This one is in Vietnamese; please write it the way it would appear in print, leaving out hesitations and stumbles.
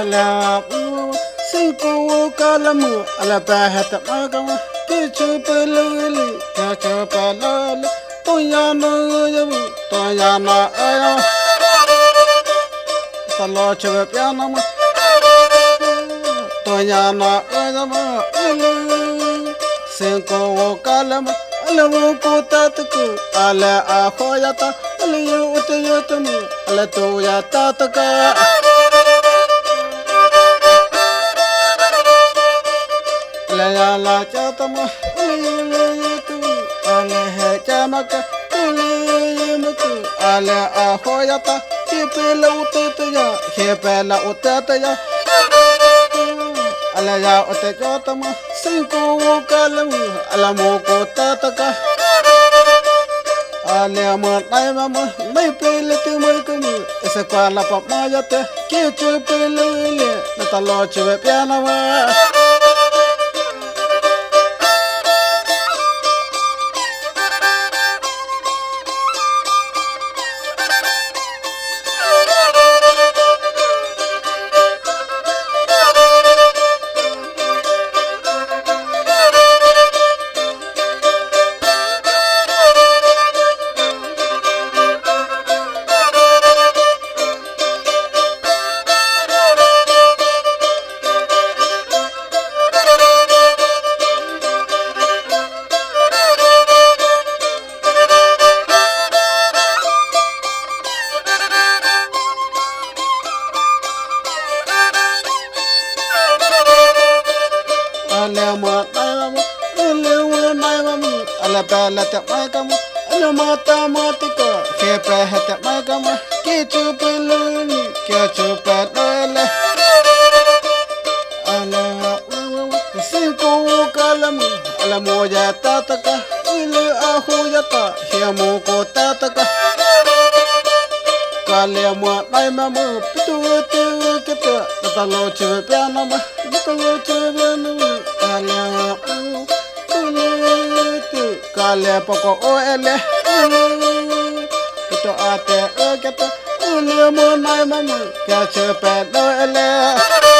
ala sinku kalamu ala pahat magama kichu peluli kichu peluli toyana yabu toyana ayo talo chwe pianama toyana ayama sinku kalamu ala kutatuku ala ahoyata ala yutayatamu ala toyatataka la chatama tu ala he chamaka tu ala ahoyata hepela utaya hepela utaya ala ya utayatama sinku kalamu ala moko tataka ala manai mama mai pele tu mai kumu esa kwala pamayate kichu pelele natalo chwe pianama ala bala ta magama ala mata matika kepa hata magama kichu peluni kichu pelele ala sinku kalamu ala moja tataka ile ahuyata hiamu ko tataka kale mo nai mamu pitu tu kita tatalo chwe pianama tatalo chwe pianama ala kale poko oele ito ate kata ule mo nai mamu kya chepe do ele